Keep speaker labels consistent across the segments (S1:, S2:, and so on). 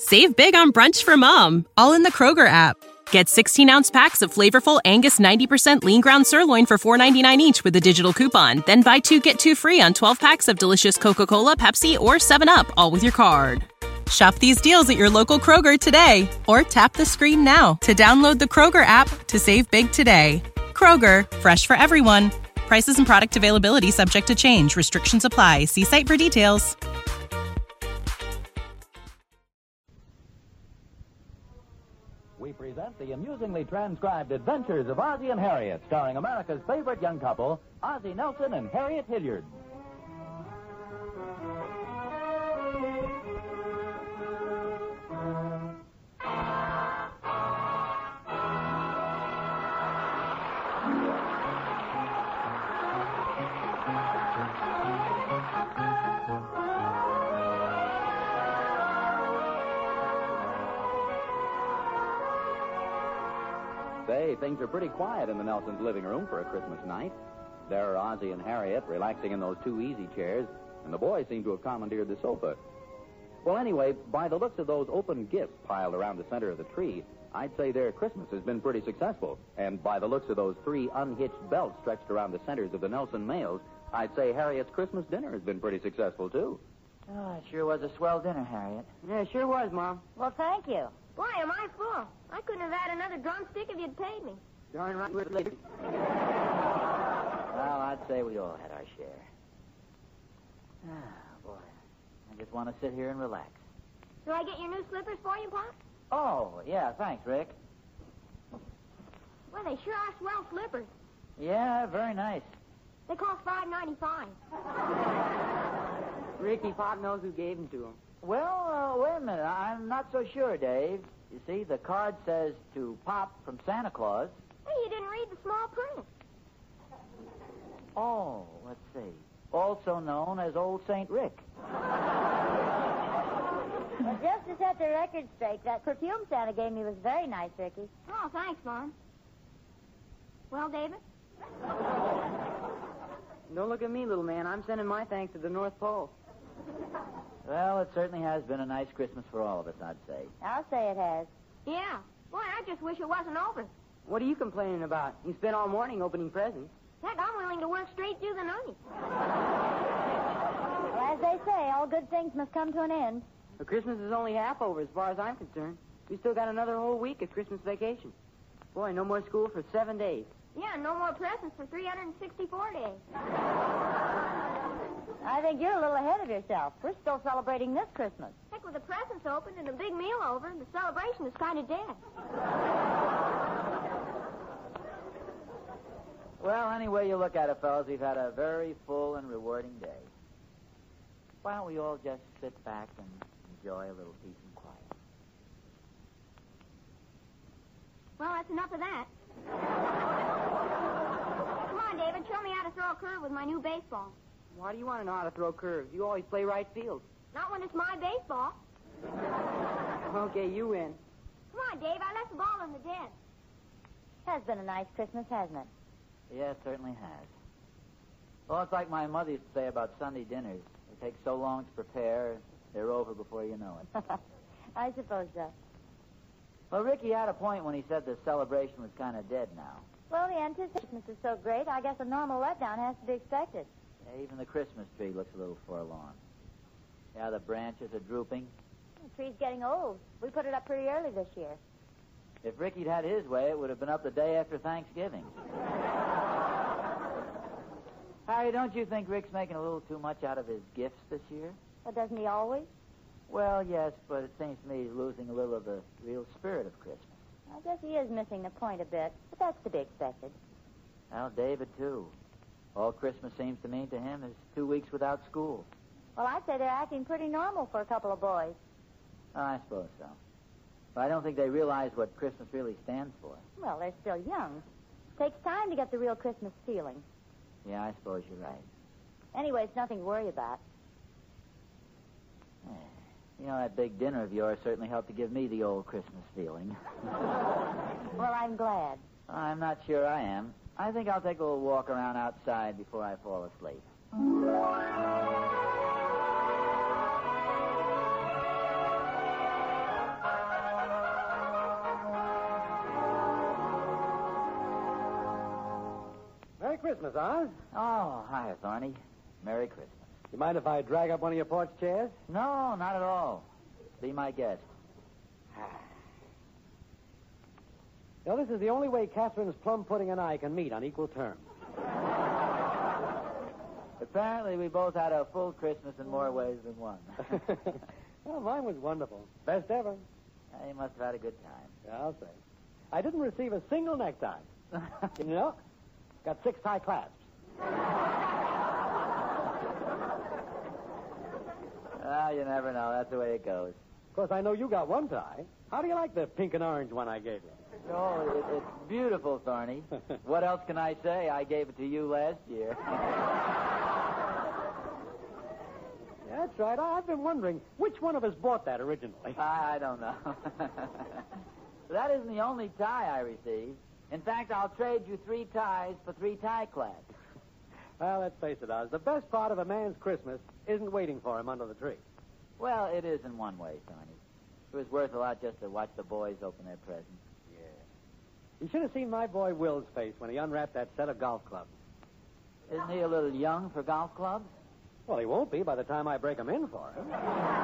S1: Save big on brunch for mom, all in the Kroger app. Get 16-ounce packs of flavorful Angus 90% lean ground sirloin for $4.99 each with a digital coupon. Then buy 2, get 2 free on 12 packs of delicious Coca-Cola, Pepsi, or 7-Up, all with your card. Shop these deals at your local Kroger today, or tap the screen now to download the Kroger app to save big today. Kroger, fresh for everyone. Prices and product availability subject to change. Restrictions apply. See site for details.
S2: We present the amusingly transcribed adventures of Ozzie and Harriet, starring America's favorite young couple, Ozzie Nelson and Harriet Hilliard. Say, things are pretty quiet in the Nelsons' living room for a Christmas night. There are Ozzie and Harriet relaxing in those 2 easy chairs, and the boys seem to have commandeered the sofa. Well, anyway, by the looks of those open gifts piled around the center of the tree, I'd say their Christmas has been pretty successful. And by the looks of those 3 unhitched belts stretched around the centers of the Nelson males, I'd say Harriet's Christmas dinner has been pretty successful, too.
S3: Oh, it sure was a swell dinner, Harriet.
S4: Yeah, it sure was, Mom.
S5: Well, thank you.
S6: Boy, am I full. I couldn't have had another drumstick if you'd paid me.
S4: Darn right with lady.
S3: Well, I'd say we all had our share. Ah, boy. I just want to sit here and relax.
S6: Do I get your new slippers for you, Pop?
S3: Oh, yeah, thanks, Rick.
S6: Well, they sure are swell slippers.
S3: Yeah, very nice.
S6: They cost $5.95.
S4: Ricky, Pop knows who gave them to him.
S3: Well, wait a minute. I'm not so sure, Dave. You see, the card says to Pop from Santa Claus.
S6: Hey, you didn't read the small print.
S3: Oh, let's see. Also known as Old St. Rick.
S5: Well, just to set the record straight, that perfume Santa gave me was very nice, Ricky.
S6: Oh, thanks, Mom. Well, David?
S4: Don't look at me, little man. I'm sending my thanks to the North Pole.
S3: Well, it certainly has been a nice Christmas for all of us, I'd say.
S5: I'll say it has.
S6: Yeah. Boy, I just wish it wasn't over.
S4: What are you complaining about? You spent all morning opening presents.
S6: Heck, I'm willing to work straight through the night.
S5: Well, as they say, all good things must come to an end.
S4: But Christmas is only half over as far as I'm concerned. We still got another whole week of Christmas vacation. Boy, no more school for 7 days.
S6: Yeah, no more presents for 364 days.
S5: I think you're a little ahead of yourself. We're still celebrating this Christmas.
S6: Heck, with the presents open and a big meal over, the celebration is kind of dead.
S3: Well, any way you look at it, fellas, we've had a very full and rewarding day. Why don't we all just sit back and enjoy a little peace and quiet?
S6: Well, that's enough of that. Come on, David, show me how to throw a curve with my new baseball.
S4: Why do you want to know how to throw curves? You always play right field.
S6: Not when it's my baseball.
S4: Okay, you win.
S6: Come on, Dave, I left the ball in the den.
S5: Has been a nice Christmas, hasn't it?
S3: Yeah, it certainly has. Well, it's like my mother used to say about Sunday dinners. They take so long to prepare, they're over before you know it.
S5: I suppose so.
S3: Well, Ricky had a point when he said the celebration was kind of dead now.
S5: Well, the anticipation is so great, I guess a normal letdown has to be expected.
S3: Yeah, even the Christmas tree looks a little forlorn. Yeah, the branches are drooping.
S5: The tree's getting old. We put it up pretty early this year.
S3: If Ricky'd had his way, it would have been up the day after Thanksgiving. Harry, don't you think Rick's making a little too much out of his gifts this year?
S5: But doesn't he always?
S3: Well, yes, but it seems to me he's losing a little of the real spirit of Christmas.
S5: I guess he is missing the point a bit, but that's to be expected.
S3: Well, David, too. All Christmas seems to mean to him is 2 weeks without school.
S5: Well, I'd say they're acting pretty normal for a couple of boys.
S3: Oh, I suppose so. But I don't think they realize what Christmas really stands for.
S5: Well, they're still young. It takes time to get the real Christmas feeling.
S3: Yeah, I suppose you're right.
S5: Anyway, it's nothing to worry about.
S3: You know, that big dinner of yours certainly helped to give me the old Christmas feeling.
S5: Well, I'm glad.
S3: I'm not sure I am. I think I'll take a little walk around outside before I fall asleep.
S7: Christmas, Oz.
S3: Oh, hi, Thorny. Merry Christmas.
S7: You mind if I drag up one of your porch chairs?
S3: No, not at all. Be my guest.
S7: You know, this is the only way Catherine's plum pudding and I can meet on equal terms.
S3: Apparently, we both had a full Christmas in more ways than one.
S7: Well, mine was wonderful. Best ever.
S3: You must have had a good time.
S7: Yeah, I'll say. I didn't receive a single necktie. You know, got 6 tie clasps.
S3: Well, you never know. That's the way it goes.
S7: Of course, I know you got one tie. How do you like the pink and orange one I gave you?
S3: Oh, it's beautiful, Thorny. What else can I say? I gave it to you last year.
S7: Yeah, that's right. I've been wondering which one of us bought that originally.
S3: I don't know. That isn't the only tie I received. In fact, I'll trade you 3 ties for 3 tie clasps.
S7: Well, let's face it, Oz. The best part of a man's Christmas isn't waiting for him under the tree.
S3: Well, it is in one way, Thorny. It was worth a lot just to watch the boys open their presents.
S7: Yeah. You should have seen my boy Will's face when he unwrapped that set of golf clubs.
S3: Isn't he a little young for golf clubs?
S7: Well, he won't be by the time I break him in for him.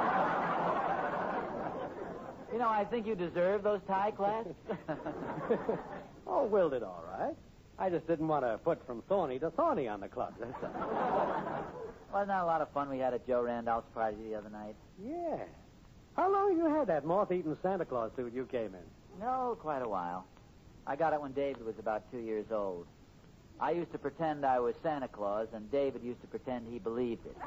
S3: You know, I think you deserve those tie clasps.
S7: Oh, Will did all right. I just didn't want to put from thorny to thorny on the clubs. That's all.
S3: Wasn't that a lot of fun we had at Joe Randolph's party the other night?
S7: Yeah. How long have you had that moth-eaten Santa Claus suit you came in?
S3: No, quite a while. I got it when David was about 2 years old. I used to pretend I was Santa Claus, and David used to pretend he believed it.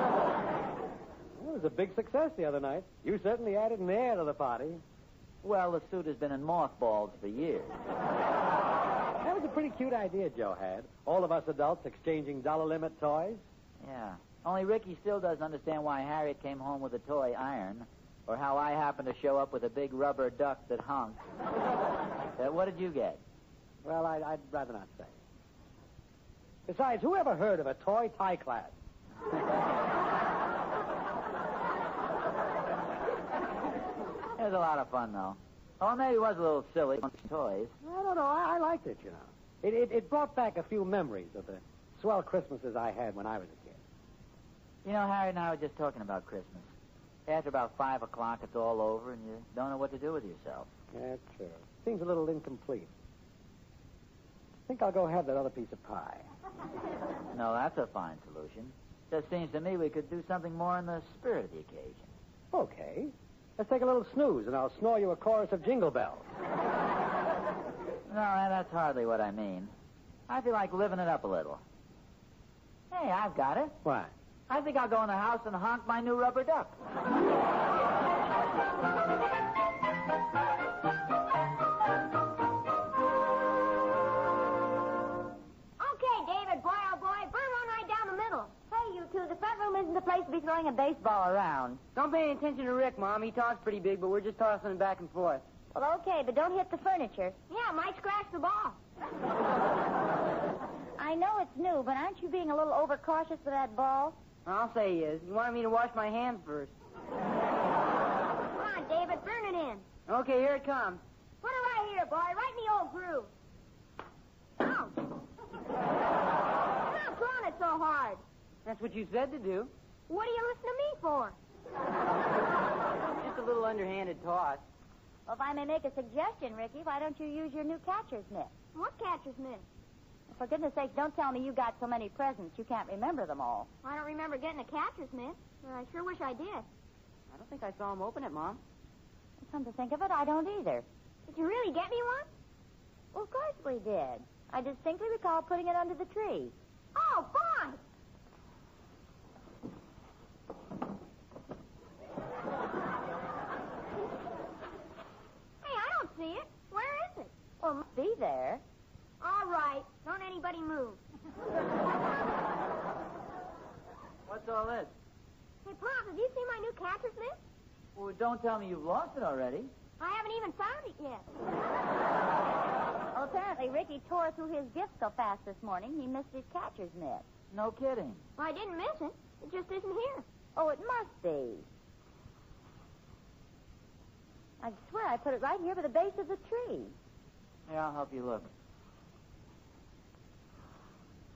S7: It was a big success the other night. You certainly added an air to the party.
S3: Well, the suit has been in mothballs for years.
S7: That was a pretty cute idea Joe had. All of us adults exchanging dollar-limit toys.
S3: Yeah. Only Ricky still doesn't understand why Harriet came home with a toy iron, or how I happened to show up with a big rubber duck that honked. What did you get?
S7: Well, I'd rather not say. Besides, who ever heard of a toy tie class?
S3: It was a lot of fun, though. Oh, maybe it was a little silly. Toys.
S7: I don't know. I liked it, you know. It brought back a few memories of the swell Christmases I had when I was a kid.
S3: You know, Harry and I were just talking about Christmas. After about 5 o'clock, it's all over, and you don't know what to do with yourself.
S7: That's true. Seems a little incomplete. I think I'll go have that other piece of pie.
S3: No, that's a fine solution. Just seems to me we could do something more in the spirit of the occasion.
S7: Okay. Let's take a little snooze, and I'll snore you a chorus of jingle bells.
S3: No, that's hardly what I mean. I feel like living it up a little. Hey, I've got it.
S7: What?
S3: I think I'll go in the house and honk my new rubber duck.
S6: Okay, David, boy, oh boy, burn one right down the middle.
S5: Hey, you two, the front room isn't the place to be throwing a baseball around.
S4: Don't pay any attention to Rick, Mom. He talks pretty big, but we're just tossing it back and forth.
S5: Well, okay, but don't hit the furniture.
S6: Yeah, it might scratch the ball.
S5: I know it's new, but aren't you being a little overcautious with that ball?
S4: I'll say he is. He wanted me to wash my hands first.
S6: Come on, David, burn it in.
S4: Okay, here it comes.
S6: Put it right here, boy, right in the old groove. Ouch. Stop throwing it so hard.
S4: That's what you said to do.
S6: What do you listen to me for?
S4: Just a little underhanded toss.
S5: Well, if I may make a suggestion, Ricky, why don't you use your new catcher's mitt?
S6: What catcher's mitt?
S5: For goodness sake, don't tell me you got so many presents you can't remember them all.
S6: I don't remember getting a catcher's mitt, but I sure wish I did.
S4: I don't think I saw him open it, Mom.
S5: Come to think of it, I don't either.
S6: Did you really get me one?
S5: Well, of course we did. I distinctly recall putting it under the tree.
S6: Oh, boy! Hey, I don't see it. Where is it?
S5: Well, it must be there.
S6: All right. Don't anybody move.
S3: What's all this?
S6: Hey, Pop, have you seen my new catcher's mitt?
S3: Well, don't tell me you've lost it already.
S6: I haven't even found it yet.
S5: Well, apparently Ricky tore through his gift so fast this morning, he missed his catcher's mitt.
S3: No kidding.
S6: Well, I didn't miss it. It just isn't here.
S5: Oh, it must be. I swear I put it right here by the base of the tree.
S3: Here, I'll help you look.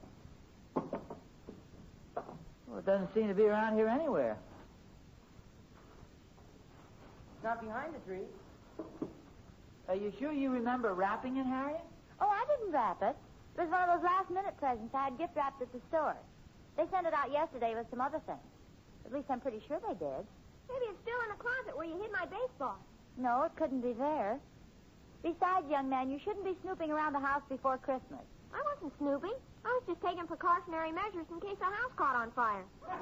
S3: Well, it doesn't seem to be around here anywhere.
S4: It's not behind the tree.
S3: Are you sure you remember wrapping it, Harriet?
S5: Oh, I didn't wrap it. It was one of those last-minute presents I had gift wrapped at the store. They sent it out yesterday with some other things. At least I'm pretty sure they did.
S6: Maybe it's still in the closet where you hid my baseball.
S5: No, it couldn't be there. Besides, young man, you shouldn't be snooping around the house before Christmas.
S6: I wasn't snooping. I was just taking precautionary measures in case the house caught on fire.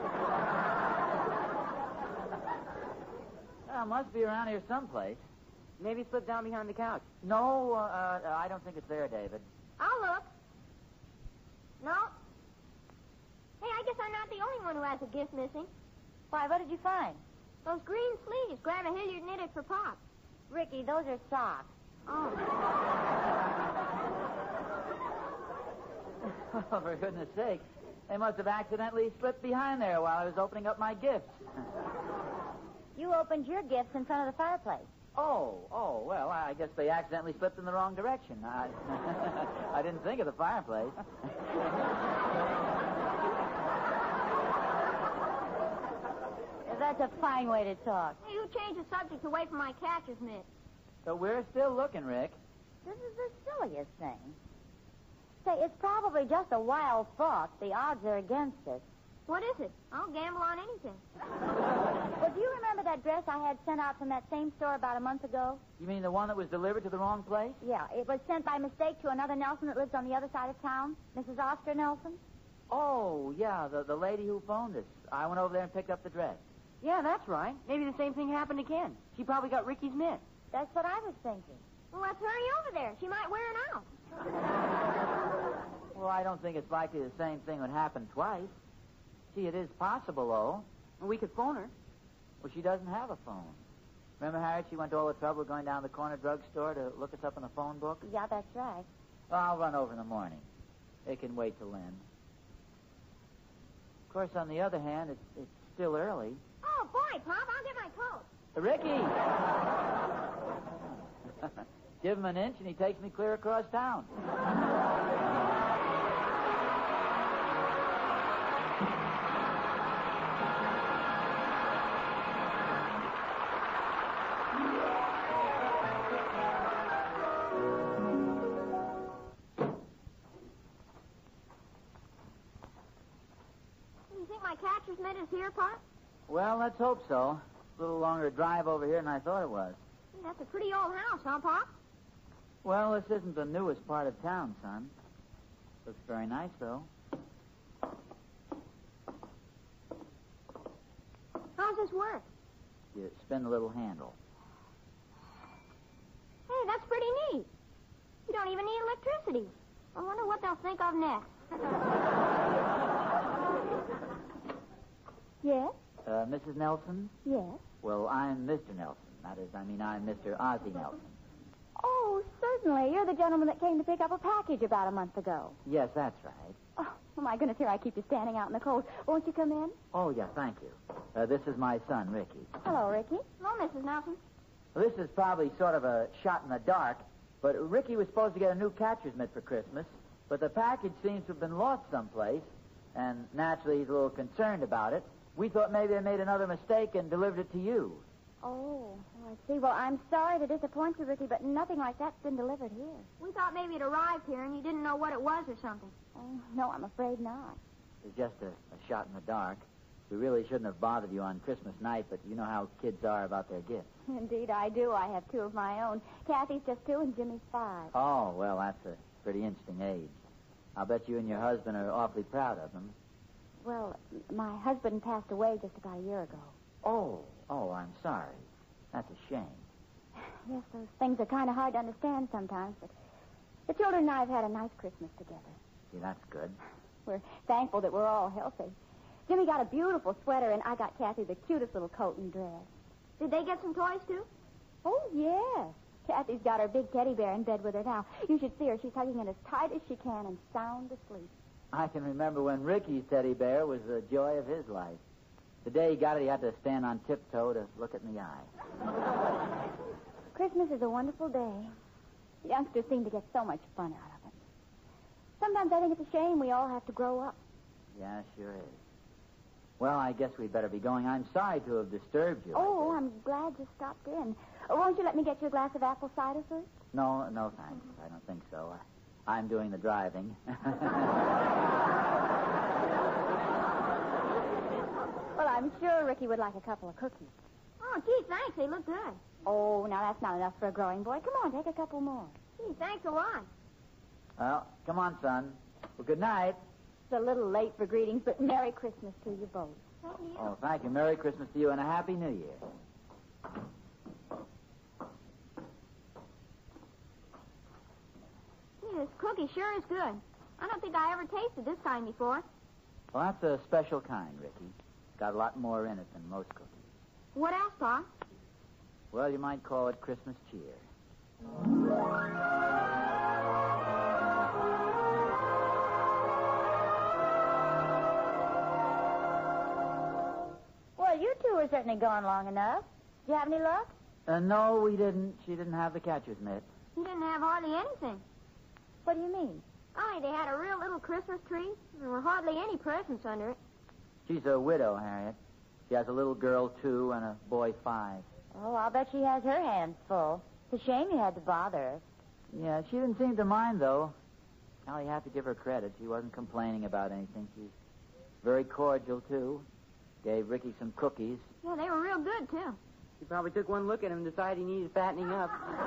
S3: Well, it must be around here someplace.
S4: Maybe it slipped down behind the couch.
S3: No, I don't think it's there, David.
S6: I'll look. No. Hey, I guess I'm not the only one who has a gift missing.
S5: Why, what did you find?
S6: Those green sleeves Grandma Hilliard knitted for Pop.
S5: Ricky, those are socks.
S6: Oh.
S3: Oh, for goodness sake. They must have accidentally slipped behind there while I was opening up my gifts.
S5: You opened your gifts in front of the fireplace.
S3: Oh, well, I guess they accidentally slipped in the wrong direction. I didn't think of the fireplace.
S5: That's a fine way to talk.
S6: Hey, you changed the subject away from my catcher's mitt.
S3: So we're still looking, Rick.
S5: This is the silliest thing. Say, it's probably just a wild thought. The odds are against us.
S6: What is it? I'll gamble on anything.
S5: Well, do you remember that dress I had sent out from that same store about a month ago?
S3: You mean the one that was delivered to the wrong place?
S5: Yeah, it was sent by mistake to another Nelson that lives on the other side of town, Mrs. Oscar Nelson.
S3: Oh, yeah, the lady who phoned us. I went over there and picked up the dress.
S4: Yeah, that's right. Maybe the same thing happened again. She probably got Ricky's mitt.
S5: That's what I was thinking.
S6: Well, let's hurry over there. She might wear it out.
S3: Well, I don't think it's likely the same thing would happen twice. See, it is possible, though.
S4: Well, we could phone her.
S3: Well, she doesn't have a phone. Remember, Harriet, she went to all the trouble of going down to the corner drugstore to look us up in the phone book?
S5: Yeah, that's right.
S3: Well, I'll run over in the morning. It can wait till then. Of course, on the other hand, it's still early.
S6: Oh, boy, Pop, I'll get my coat.
S3: Ricky! Give him an inch and he takes me clear across town.
S6: You think my catcher's mitt is here, Pop?
S3: Well, let's hope so. A little longer drive over here than I thought it was.
S6: That's a pretty old house, huh, Pop?
S3: Well, this isn't the newest part of town, son. Looks very nice, though.
S6: How's this work?
S3: You spin the little handle.
S6: Hey, that's pretty neat. You don't even need electricity. I wonder what they'll think of next.
S5: Yes?
S3: Mrs. Nelson?
S5: Yes.
S3: Well, I'm Mr. Nelson. That is, I'm Mr. Ozzie Nelson.
S5: Oh, certainly. You're the gentleman that came to pick up a package about a month ago.
S3: Yes, that's right.
S5: Oh, my goodness, here I keep you standing out in the cold. Won't you come in?
S3: Oh, yeah, thank you. This is my son, Ricky.
S5: Hello, Ricky.
S6: Hello, Mrs. Nelson.
S3: Well, this is probably sort of a shot in the dark, but Ricky was supposed to get a new catcher's mitt for Christmas, but the package seems to have been lost someplace, and naturally he's a little concerned about it. We thought maybe they made another mistake and delivered it to you.
S5: Oh, I see. Well, I'm sorry to disappoint you, Ricky, but nothing like that's been delivered here.
S6: We thought maybe it arrived here and you didn't know what it was or something.
S5: Oh, no, I'm afraid not.
S3: It's just a shot in the dark. We really shouldn't have bothered you on Christmas night, but you know how kids are about their gifts.
S5: Indeed, I do. I have two of my own. Kathy's just 2 and Jimmy's 5.
S3: Oh, well, that's a pretty interesting age. I'll bet you and your husband are awfully proud of them.
S5: Well, my husband passed away just about a year ago.
S3: Oh, I'm sorry. That's a shame.
S5: Yes, those things are kind of hard to understand sometimes, but the children and I have had a nice Christmas together.
S3: See, that's good.
S5: We're thankful that we're all healthy. Jimmy got a beautiful sweater, and I got Kathy the cutest little coat and dress.
S6: Did they get some toys, too?
S5: Oh, yes. Kathy's got her big teddy bear in bed with her now. You should see her. She's hugging it as tight as she can and sound asleep.
S3: I can remember when Ricky's teddy bear was the joy of his life. The day he got it, he had to stand on tiptoe to look it in the eye.
S5: Christmas is a wonderful day. Youngsters seem to get so much fun out of it. Sometimes I think it's a shame we all have to grow up.
S3: Yeah, sure is. Well, I guess we'd better be going. I'm sorry to have disturbed you.
S5: Oh, I'm glad you stopped in. Won't you let me get you a glass of apple cider first?
S3: No, thanks. I don't think so. I'm doing the driving.
S5: Well, I'm sure Ricky would like a couple of cookies.
S6: Oh, gee, thanks. They look good.
S5: Oh, now that's not enough for a growing boy. Come on, take a couple more.
S6: Gee, thanks a lot.
S3: Well, come on, son. Well, good night.
S5: It's a little late for greetings, but Merry Christmas to you both.
S6: Thank you.
S3: Oh, thank you. Merry Christmas to you and a Happy New Year.
S6: Gee, this cookie sure is good. I don't think I ever tasted this kind before.
S3: Well, that's a special kind, Ricky. Got a lot more in it than most cookies.
S6: What else, Pa?
S3: Well, you might call it Christmas cheer.
S5: Well, you two are certainly gone long enough. Do you have any luck?
S3: No, we didn't. She didn't have the catcher's mitt.
S6: He didn't have hardly anything.
S5: What do you mean?
S6: Only they had a real little Christmas tree. There were hardly any presents under it.
S3: She's a widow, Harriet. She has a little girl, 2, and a boy, 5.
S5: Oh, I'll bet she has her hands full. It's a shame you had to bother her.
S3: Yeah, she didn't seem to mind, though. Now, you have to give her credit. She wasn't complaining about anything. She's very cordial, too. Gave Ricky some cookies.
S6: Yeah, they were real good, too.
S4: He probably took one look at him and decided he needed fattening up.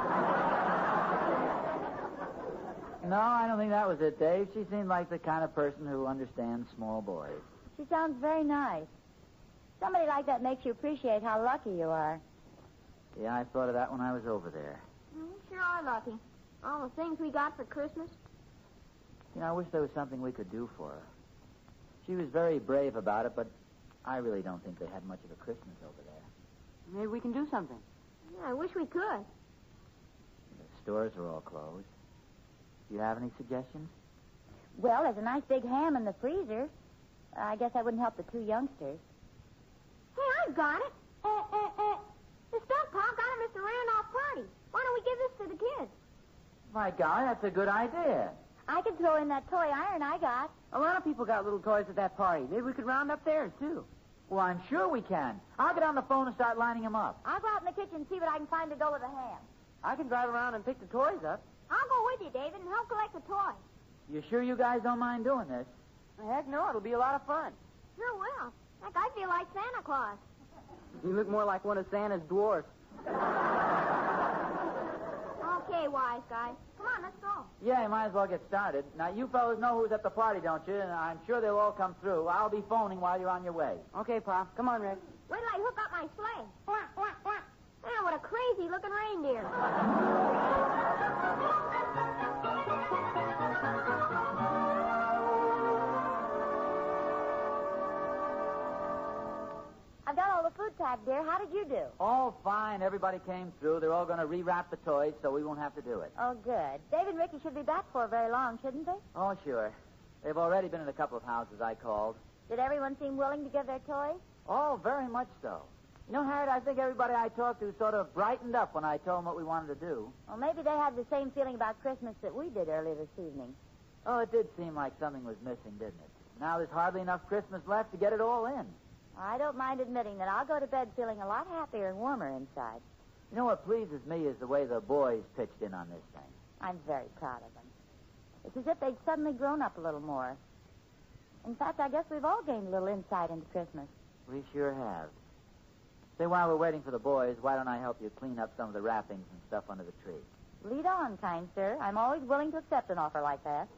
S3: No, I don't think that was it, Dave. She seemed like the kind of person who understands small boys.
S5: She sounds very nice. Somebody like that makes you appreciate how lucky you are.
S3: Yeah, I thought of that when I was over there.
S6: We sure are lucky. All the things we got for Christmas.
S3: You know, I wish there was something we could do for her. She was very brave about it, but I really don't think they had much of a Christmas over there.
S4: Maybe we can do something.
S6: Yeah, I wish we could.
S3: The stores are all closed. Do you have any suggestions?
S5: Well, there's a nice big ham in the freezer. I guess that wouldn't help the 2 youngsters.
S6: Hey, I've got it. The stuff Pa got at Mr. Randolph's party. Why don't we give this to the kids?
S3: My God, that's a good idea.
S5: I could throw in that toy iron I got.
S4: A lot of people got little toys at that party. Maybe we could round up theirs, too.
S3: Well, I'm sure we can. I'll get on the phone and start lining them up.
S5: I'll go out in the kitchen and see what I can find to go with the ham.
S4: I can drive around and pick the toys up.
S6: I'll go with you, David, and help collect the toys.
S3: You sure you guys don't mind doing this?
S4: Heck no, it'll be a lot of fun.
S6: Sure will. Heck, I feel like Santa Claus.
S4: You look more like one of Santa's dwarfs.
S6: Okay, wise guys. Come on, let's go.
S3: Yeah, you might as well get started. Now, you fellas know who's at the party, don't you? And I'm sure they'll all come through. I'll be phoning while you're on your way.
S4: Okay, Pa. Come on, Rick.
S6: Wait till I hook up my sleigh. Quack, quack, quack. Ah, what a crazy-looking reindeer.
S5: I've got all the food packed, dear. How did you do?
S3: Oh, fine. Everybody came through. They're all going to rewrap the toys so we won't have to do it.
S5: Oh, good. Dave and Ricky should be back for very long, shouldn't they?
S3: Oh, sure. They've already been in a couple of houses I called.
S5: Did everyone seem willing to give their toys?
S3: Oh, very much so. You know, Harriet, I think everybody I talked to sort of brightened up when I told them what we wanted to do.
S5: Well, maybe they had the same feeling about Christmas that we did earlier this evening.
S3: Oh, it did seem like something was missing, didn't it? Now there's hardly enough Christmas left to get it all in.
S5: I don't mind admitting that I'll go to bed feeling a lot happier and warmer inside.
S3: You know what pleases me is the way the boys pitched in on this thing.
S5: I'm very proud of them. It's as if they'd suddenly grown up a little more. In fact, I guess we've all gained a little insight into Christmas.
S3: We sure have. Say, while we're waiting for the boys, why don't I help you clean up some of the wrappings and stuff under the tree?
S5: Lead on, kind sir. I'm always willing to accept an offer like that.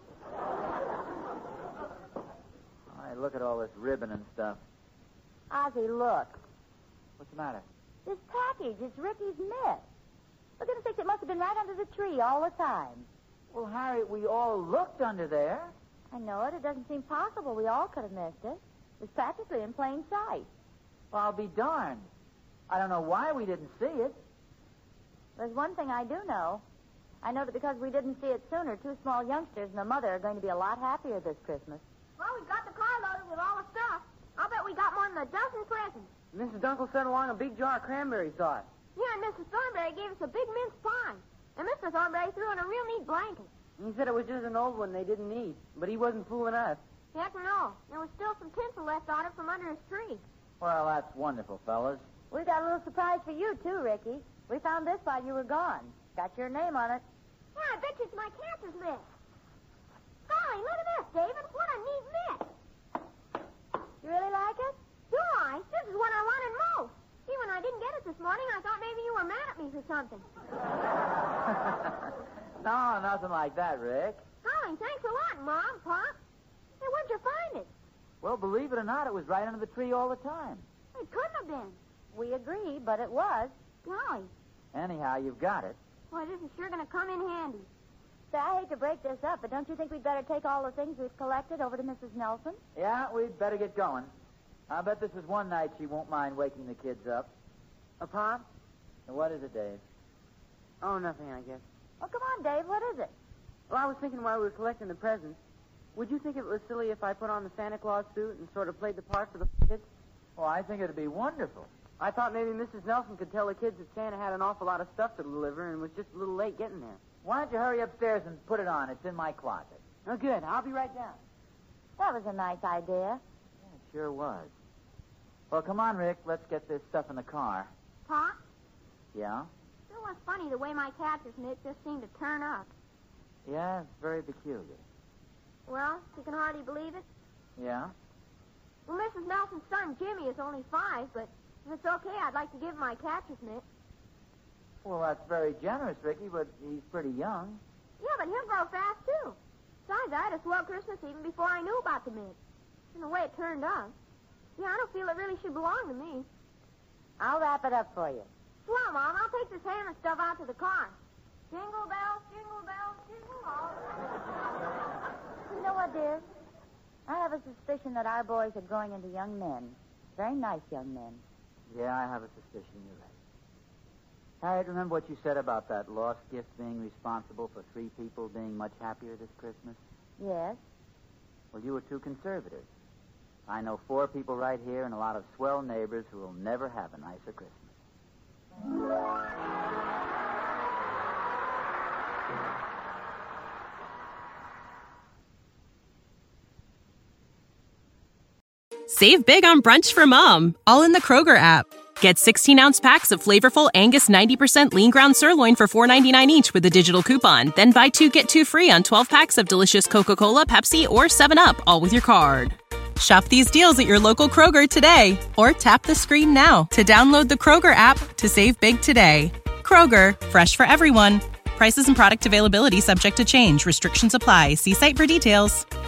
S3: All right, look at all this ribbon and stuff.
S5: Ozzie, look.
S3: What's the matter?
S5: This package, it's Ricky's mitt. For goodness sakes, it must have been right under the tree all the time.
S3: Well, Harriet, we all looked under there.
S5: I know it. It doesn't seem possible. We all could have missed it. It was practically in plain sight.
S3: Well, I'll be darned. I don't know why we didn't see it.
S5: There's one thing I do know. I know that because we didn't see it sooner, 2 small youngsters and their mother are going to be a lot happier this Christmas.
S6: Well, we've got the car loaded with all the stuff. I'll bet we got more than a dozen presents.
S4: Mrs. Dunkel sent along a big jar of cranberry sauce.
S6: Yeah, and Mrs. Thornberry gave us a big mince pie. And Mr. Thornberry threw in a real neat blanket.
S4: He said it was just an old one they didn't need, but he wasn't fooling us.
S6: Heck no. There was still some tinsel left on it from under his tree.
S3: Well, that's wonderful, fellas.
S5: We got a little surprise for you, too, Ricky. We found this while you were gone. Got your name on it.
S6: Yeah, I bet you it's my catcher's mitt. Golly, look at this, David. What a neat mitt.
S5: You really like it?
S6: Do I? This is what I wanted most. See, when I didn't get it this morning, I thought maybe you were mad at me for something.
S3: No, nothing like that, Rick.
S6: Golly, thanks a lot, Mom, Pop. Hey, where'd you find it?
S3: Well, believe it or not, it was right under the tree all the time.
S6: It couldn't have been.
S5: We agree, but it was.
S6: Golly.
S3: Anyhow, you've got it.
S6: Boy, this is sure going to come in handy.
S5: Say, I hate to break this up, but don't you think we'd better take all the things we've collected over to Mrs. Nelson?
S3: Yeah, we'd better get going. I bet this is one night she won't mind waking the kids up.
S4: Pop?
S3: What is it, Dave?
S4: Oh, nothing, I guess.
S5: Oh, come on, Dave. What is it?
S4: Well, I was thinking while we were collecting the presents, would you think it was silly if I put on the Santa Claus suit and sort of played the part for the kids?
S3: Well, I think it'd be wonderful.
S4: I thought maybe Mrs. Nelson could tell the kids that Santa had an awful lot of stuff to deliver and was just a little late getting there.
S3: Why don't you hurry upstairs and put it on? It's in my closet.
S4: Oh, good. I'll be right down.
S5: That was a nice idea.
S3: Yeah, it sure was. Well, come on, Rick. Let's get this stuff in the car.
S6: Pop,
S3: Yeah?
S6: it was funny the way my catcher's mitt just seemed to turn up.
S3: Yeah, it's very peculiar.
S6: Well, you can hardly believe it.
S3: Yeah?
S6: Well, Mrs. Nelson's son, Jimmy, is only 5, but if it's okay, I'd like to give him my catcher's mitt.
S3: Well, that's very generous, Ricky, but he's pretty young.
S6: Yeah, but he'll grow fast, too. Besides, I had a swell Christmas even before I knew about the mitt. And the way it turned out. Yeah, I don't feel it really should belong to me.
S5: I'll wrap it up for you.
S6: Swell, Mom. I'll take this ham and stuff out to the car. Jingle bells, jingle bells, jingle all.
S5: You know what, dear? I have a suspicion that our boys are growing into young men. Very nice young men.
S3: Yeah, I have a suspicion you're right. Harriet, remember what you said about that lost gift being responsible for 3 people being much happier this Christmas?
S5: Yes?
S3: Well, you were too conservative. I know 4 people right here and a lot of swell neighbors who will never have a nicer Christmas.
S1: Save big on brunch for Mom, all in the Kroger app. Get 16-ounce packs of flavorful Angus 90% lean ground sirloin for $4.99 each with a digital coupon. Then buy 2, get 2 free on 12 packs of delicious Coca-Cola, Pepsi, or 7-Up, all with your card. Shop these deals at your local Kroger today, or tap the screen now to download the Kroger app to save big today. Kroger, fresh for everyone. Prices and product availability subject to change. Restrictions apply. See site for details.